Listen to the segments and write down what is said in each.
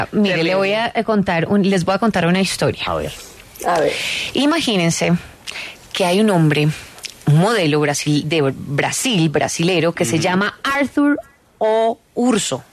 Mire, les voy a contar una historia. A ver. A ver. Imagínense que hay un hombre, un modelo brasilero, que se llama Arthur o Urso.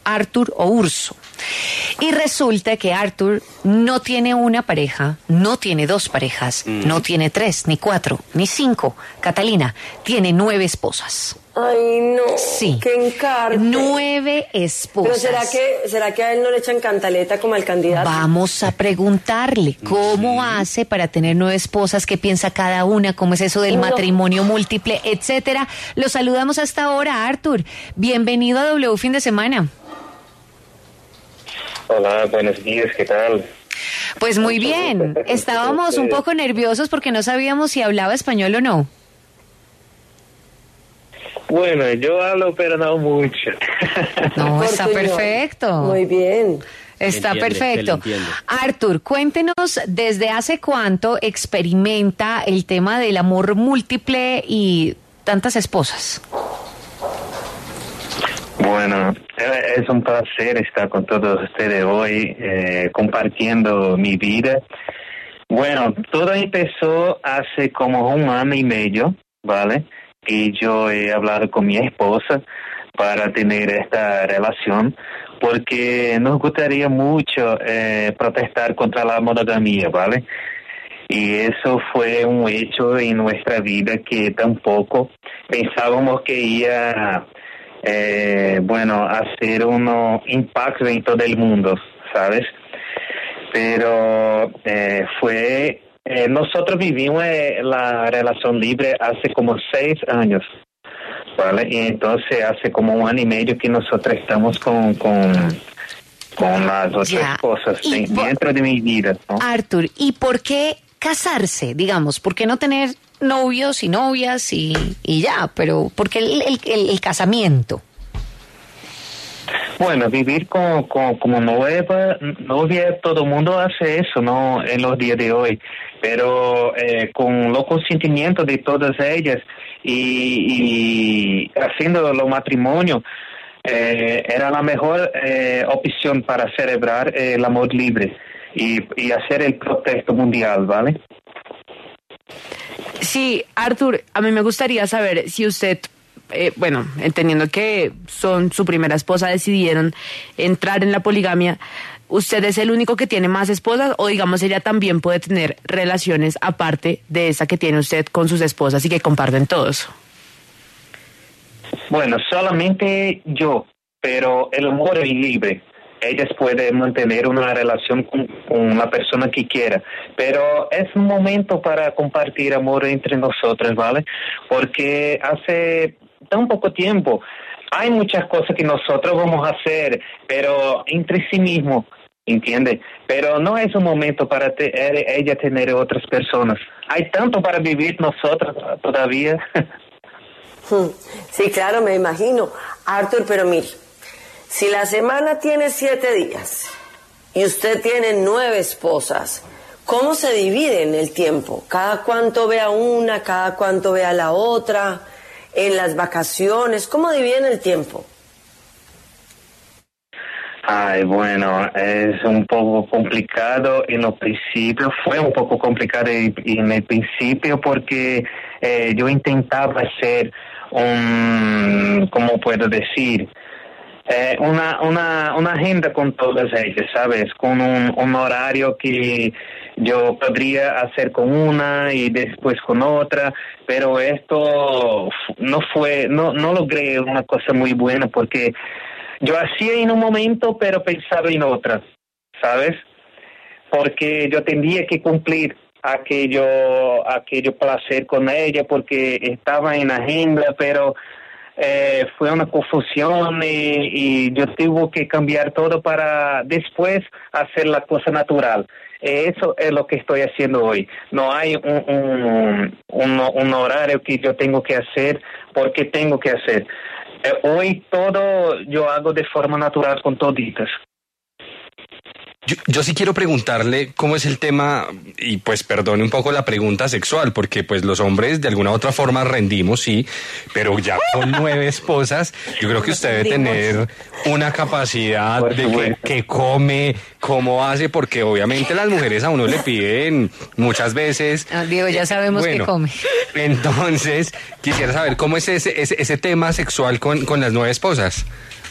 Y resulta que Arthur no tiene una pareja, no tiene dos parejas, no tiene 3, ni 4, ni 5. Catalina, tiene 9 esposas. Ay, no. Sí. ¡Qué encarte! 9 esposas. Pero ¿será que a él no le echan cantaleta como al candidato? Vamos a preguntarle cómo hace para tener 9 esposas, qué piensa cada una, cómo es eso del matrimonio múltiple, etcétera. Lo saludamos hasta ahora, Arthur. Bienvenido a W Fin de Semana. Hola, buenos días, ¿qué tal? Pues muy bien. Estábamos un poco nerviosos porque no sabíamos si hablaba español o no. Bueno, yo hablo, pero no mucho. No, está perfecto. Muy bien. Está perfecto. Arthur, cuéntenos desde hace cuánto experimenta el tema del amor múltiple y tantas esposas. Bueno, es un placer estar con todos ustedes hoy, compartiendo mi vida. Bueno, todo empezó hace como 1 año y medio, ¿vale? Y yo he hablado con mi esposa para tener esta relación, porque nos gustaría mucho protestar contra la monogamía, ¿vale? Y eso fue un hecho en nuestra vida que tampoco pensábamos que iba hacer un impacto en todo el mundo, ¿sabes? Pero nosotros vivimos la relación libre hace como 6 años, ¿vale? Y entonces hace como 1 año y medio que nosotros estamos con las otras cosas dentro de mi vida, ¿no? Arthur, ¿y por qué casarse, digamos? ¿Por qué no tener novios y novias y ya? Pero ¿por qué el casamiento? Bueno, vivir como novia, todo el mundo hace eso, ¿no? En los días de hoy, pero con los consentimientos de todas ellas y haciendo los matrimonios, era la mejor opción para celebrar el amor libre y hacer el protesto mundial, ¿vale? Sí, Arthur, a mí me gustaría saber si usted, entendiendo que son su primera esposa, decidieron entrar en la poligamia, ¿usted es el único que tiene más esposas o, digamos, ella también puede tener relaciones aparte de esa que tiene usted con sus esposas y que comparten todos? Bueno, solamente yo, pero el amor es libre. Ellas pueden mantener una relación con la persona que quiera, pero es un momento para compartir amor entre nosotros, ¿vale? Porque hace tan poco tiempo hay muchas cosas que nosotros vamos a hacer, pero entre sí mismos, ¿entiende? Pero no es un momento para ella tener otras personas. Hay tanto para vivir nosotros todavía. Sí, claro, me imagino. Arthur, pero mire, si la semana tiene 7 días y usted tiene 9 esposas, ¿cómo se divide el tiempo? ¿Cada cuánto ve a una, cada cuánto ve a la otra? ¿En las vacaciones? ¿Cómo dividen el tiempo? Ay, bueno, es un poco complicado en los principios. Fue un poco complicado en el principio porque yo intentaba hacer ¿cómo puedo decir? Una agenda con todas ellas, ¿sabes? Con un horario que yo podría hacer con una y después con otra, pero esto no logré una cosa muy buena porque yo hacía en un momento pero pensaba en otra, ¿sabes? Porque yo tenía que cumplir aquello placer con ella porque estaba en agenda, pero fue una confusión y yo tuve que cambiar todo para después hacer la cosa natural. Eso es lo que estoy haciendo hoy. No hay un horario que yo tengo que hacer porque tengo que hacer. Hoy todo yo hago de forma natural con toditas. Yo sí quiero preguntarle cómo es el tema, y pues perdone un poco la pregunta sexual, porque pues los hombres de alguna u otra forma rendimos, sí, pero ya con 9 esposas, yo creo que usted debe tener una capacidad de que come, cómo hace, porque obviamente las mujeres a uno le piden muchas veces. Diego, ya sabemos que come. Entonces, quisiera saber cómo es ese tema sexual con las 9 esposas.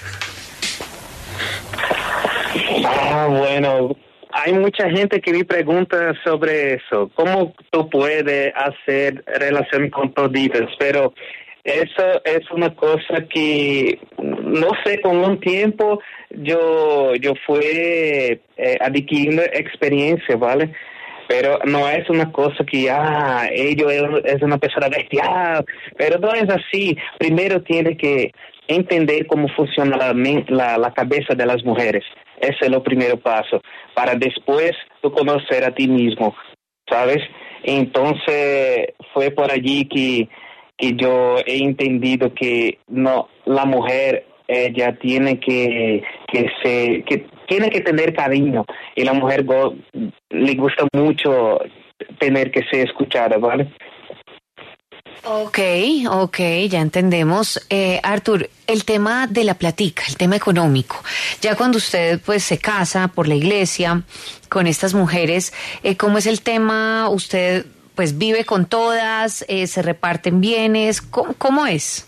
Bueno, hay mucha gente que me pregunta sobre eso. ¿Cómo tú puedes hacer relación con toditas? Pero eso es una cosa que, no sé, con un tiempo yo fui adquiriendo experiencia, ¿vale? Pero no es una cosa que, ellos es una persona bestial, pero no es así. Primero tiene que entender cómo funciona la cabeza de las mujeres. Ese es el primer paso, para después tú conocer a ti mismo, ¿sabes? Entonces fue por allí que yo he entendido que no, la mujer ella tiene que tiene que tener cariño, y la mujer le gusta mucho tener que ser escuchada, ¿vale? Ok, ya entendemos. Artur, el tema de la platica, el tema económico, ya cuando usted pues se casa por la iglesia con estas mujeres, ¿cómo es el tema? ¿Usted pues vive con todas? ¿Se reparten bienes? ¿Cómo es?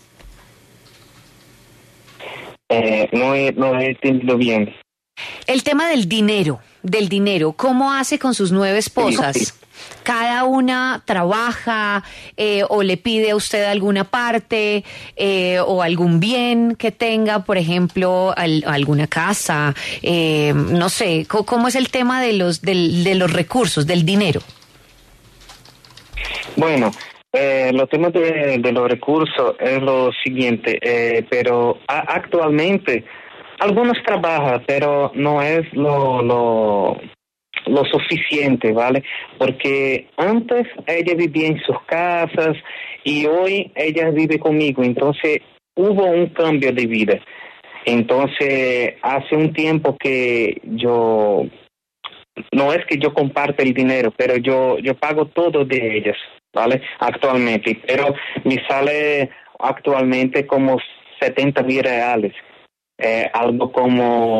No he entendido bien. El tema del dinero, ¿cómo hace con sus 9 esposas? ¿Cada una trabaja o le pide a usted alguna parte o algún bien que tenga, por ejemplo, alguna casa? No sé, ¿cómo es el tema de los recursos, del dinero? Bueno, los temas de los recursos es lo siguiente, pero actualmente algunos trabajan, pero no es lo suficiente, ¿vale? Porque antes ella vivía en sus casas y hoy ella vive conmigo, entonces hubo un cambio de vida. Entonces hace un tiempo que no es que yo comparte el dinero, pero yo pago todo de ellas, ¿vale? Actualmente, pero me sale actualmente como 70,000 reales, algo como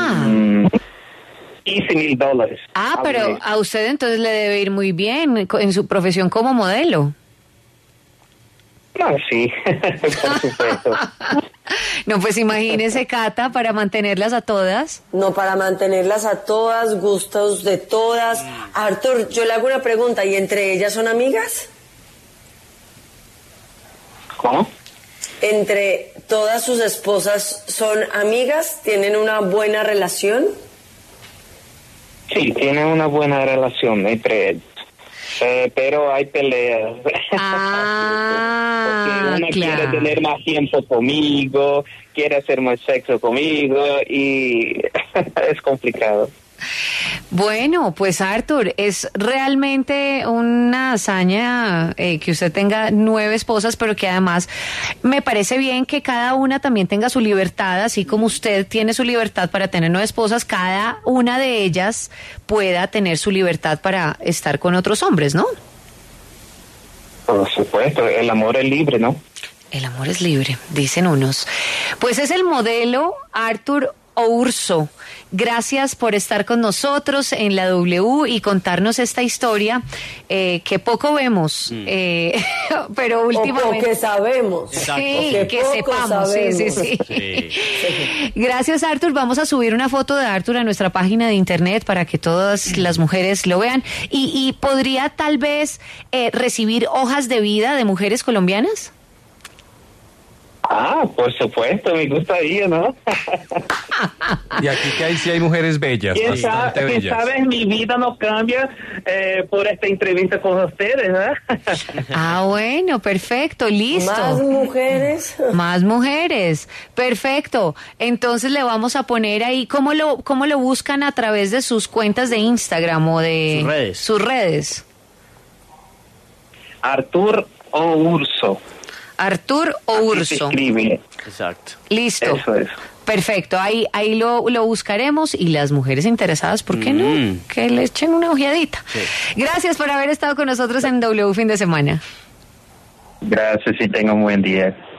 $15,000. Pero a usted entonces le debe ir muy bien en su profesión como modelo. No, sí, por supuesto. No, pues imagínese, Cata, para mantenerlas a todas. No, para mantenerlas a todas, gustos de todas. Artur, yo le hago una pregunta, ¿y entre ellas son amigas? ¿Cómo? ¿Entre todas sus esposas son amigas? ¿Tienen una buena relación? Sí, tienen una buena relación entre ellos. Pero hay peleas. Porque una quiere tener más tiempo conmigo, quiere hacer más sexo conmigo y es complicado. Bueno, pues Artur, es realmente una hazaña que usted tenga 9 esposas, pero que además me parece bien que cada una también tenga su libertad, así como usted tiene su libertad para tener 9 esposas, cada una de ellas pueda tener su libertad para estar con otros hombres, ¿no? Por supuesto, el amor es libre, ¿no? El amor es libre, dicen unos. Pues es el modelo Artur Ourso. Gracias por estar con nosotros en la W y contarnos esta historia que poco vemos, pero últimamente... O que sabemos. Sí, que sepamos. Sí. Gracias, Artur. Vamos a subir una foto de Artur a nuestra página de internet para que todas las mujeres lo vean. ¿Y podría tal vez recibir hojas de vida de mujeres colombianas? Por supuesto, me gustaría, ¿no? Y aquí que sí hay mujeres bellas, bastante bellas. ¿Quién sabe? Mi vida no cambia por esta entrevista con ustedes, ¿no? Bueno, perfecto, listo. ¿Más mujeres? Más mujeres, perfecto. Entonces le vamos a poner ahí, ¿cómo lo buscan a través de sus cuentas de Instagram o de sus redes? Artur Ourso. Artur o Así se Urso. escribe. Exacto. Listo. Eso es. Perfecto, ahí lo buscaremos y las mujeres interesadas, ¿por qué no? Que le echen una ojeadita. Sí. Gracias por haber estado con nosotros en W Fin de Semana. Gracias y tenga un buen día.